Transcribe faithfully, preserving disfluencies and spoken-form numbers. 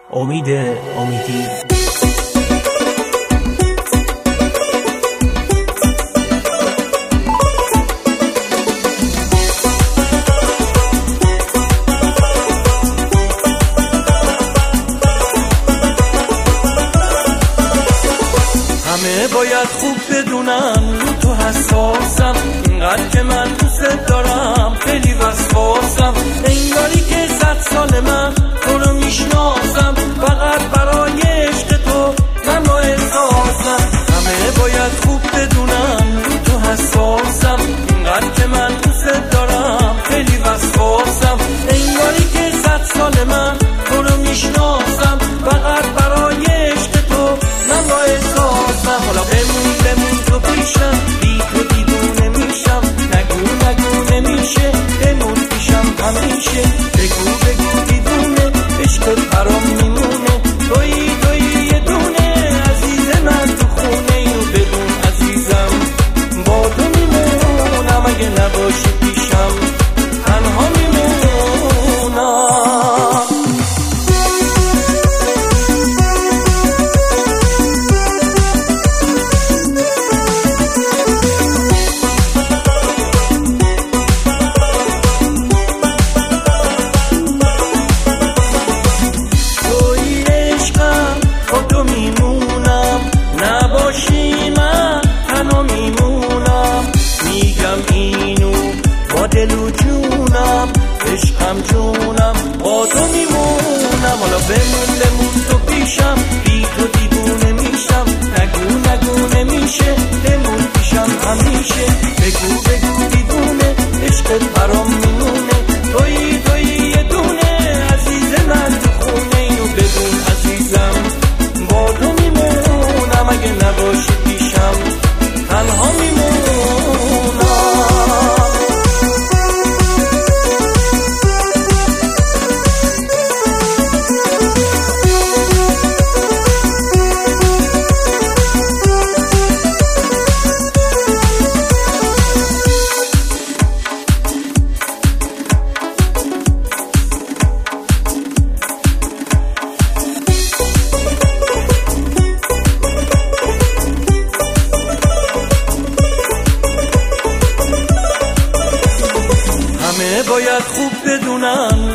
امید امیدی. همه باید خوب بدونن رو تو حساسم، اینقدر که من دوست دارم خیلی وسواسم، انگاری که صد سال من تو رو میشناسم، فقط برای عشق تو من با احساسم. همه باید خوب بدونن رو تو حساسم، اینقدر که من دوست دارم خیلی وسواسم، انگاری که صد سال من تو رو میشناسم، فقط برای عشق تو من با احساسم. حالا بمون بمون تو پیشم، بی تو دیوونه میشم، نگو نگو نمیشه، بمون پیشم همیشه، بگو بگو دیوونه، عشقت برام میمونه، تویی تویی یه دونه، عزیز من تو خونه اینو بدون عزیزم، با تو میمونم، اگه نباشی پیشم تنها میمونم. دلو جونم عشقم جونم با تو میمونم، حالا بمون بمون تو پیشم، بی تو دیوونه میشم، نگو نگو نمیشه، بمون پیشم همیشه، بگو بگو دیوونه، عشقت برام میمونه، تویی تویی یه دونه، عزیز من تو خونه اینو بدون عزیزم، با تو میمونم، اگه نباشی پیشم تنها میمونم. همه باید خوب بدونن